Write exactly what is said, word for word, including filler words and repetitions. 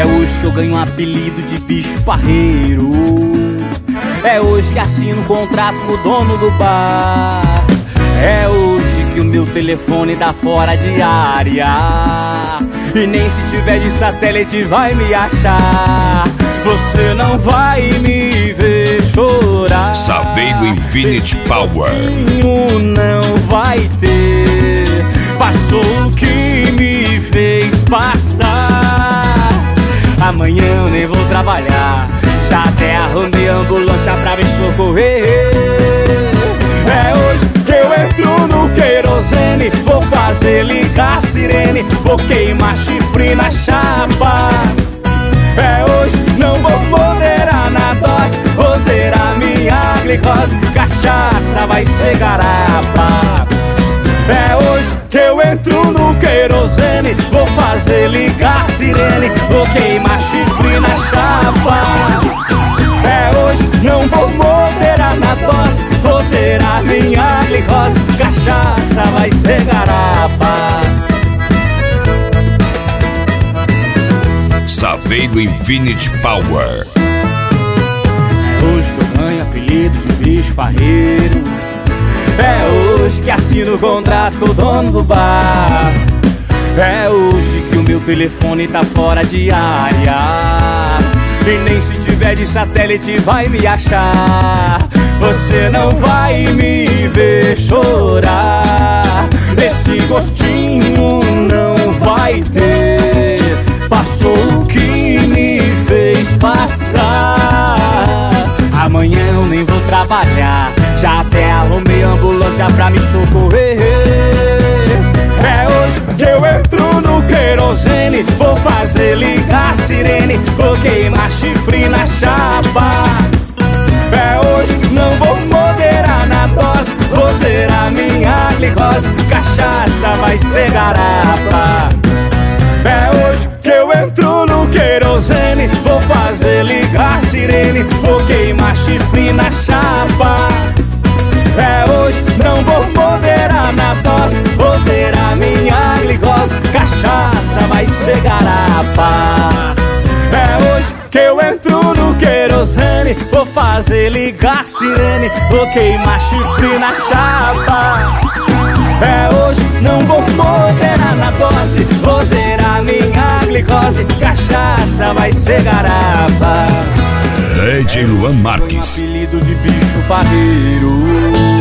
hoje que eu ganho um apelido de bicho farreiro. É hoje que assino um contrato com o dono do bar. É hoje que o meu telefone dá fora de área. E nem se tiver de satélite vai me achar. Você não vai me ver chorar. Saveiro Infinity Power. Não vai ter. Passou o que me fez passar. Amanhã eu nem vou trabalhar. Já até arrumei ambulância pra me socorrer. É hoje que eu entro no querosene. Vou fazer ligar a sirene. Vou queimar chifre na chapa. É hoje, não vou moderar na dose. Vou zerar minha glicose. Cachaça vai ser garapa. É hoje que eu entro no querosene. Vou fazer ligar a sirene. Vou queimar chifre na chapa. É hoje, não vou moderar na dose. Vou zerar minha glicose. Cachaça vai ser garapa. Saveiro Infinity Power. É hoje que eu ganho apelido de bicho farreiro. É hoje que assino o contrato com o dono do bar. É hoje que o meu telefone tá fora de área. E nem se tiver de satélite vai me achar. Você não vai me ver chorar. Esse gostinho não vai ter. Passou o que me fez passar. Amanhã eu nem vou trabalhar. Já até arrumei ambulância pra me socorrer. É hoje que eu entro no querosene. Vou fazer ligar a sirene. Vou queimar chifre na chapa. É hoje, não vou moderar na dose. Vou zerar minha glicose. Cachaça vai ser garapa. É hoje que eu entro no querosene. Vou fazer ligar a sirene. Vou queimar chifre na chapa. É hoje, não vou moderar na dose. Vou zerar minha glicose. Cachaça vai ser garapa. É hoje que eu entro no querosene. Vou fazer ligar a sirene. Vou queimar chifre na chapa. É hoje, não vou moderar na dose. Vou zerar minha glicose. Cachaça vai ser garapa. D J Luan Marques. Apelido de bicho farreiro.